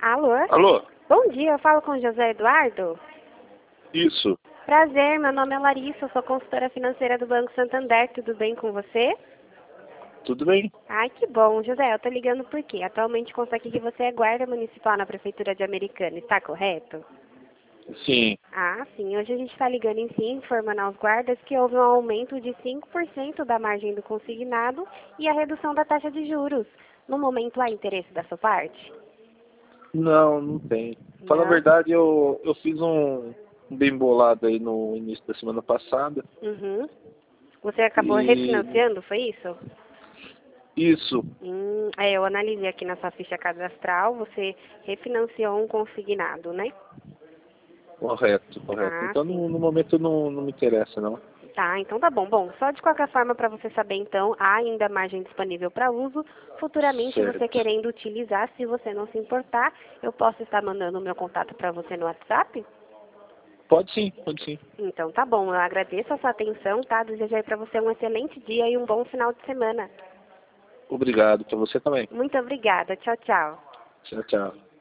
Alô? Alô? Bom dia, eu falo com o José Eduardo. Isso. Prazer, meu nome é Larissa, eu sou consultora financeira do Banco Santander, tudo bem com você? Tudo bem? Ai, que bom. José, eu tô ligando porque atualmente consta aqui que você é guarda municipal na Prefeitura de Americana, está correto? Sim. Ah, sim. Hoje a gente está ligando em si, informando aos guardas que houve um aumento de 5% da margem do consignado e a redução da taxa de juros. No momento, há interesse da sua parte? Não, não tem. Fala a Não? verdade, eu fiz um bem bolado aí no início da semana passada. Uhum. Você acabou E refinanciando, foi isso? isso, Eu analisei aqui na sua ficha cadastral, você refinanciou um consignado, né? correto, correto. Ah, Então sim. no momento não me interessa, não. Tá, então tá bom. Bom, só de qualquer forma para você saber então, há ainda margem disponível para uso. Futuramente você Certo. querendo utilizar, se você não se importar, eu posso estar mandando o meu contato para você no WhatsApp? Pode sim, pode sim. Então tá bom, eu agradeço a sua atenção, tá? Desejo aí para você um excelente dia e um bom final de semana. Obrigado, para você também. Muito obrigada. Tchau, tchau. Tchau, tchau.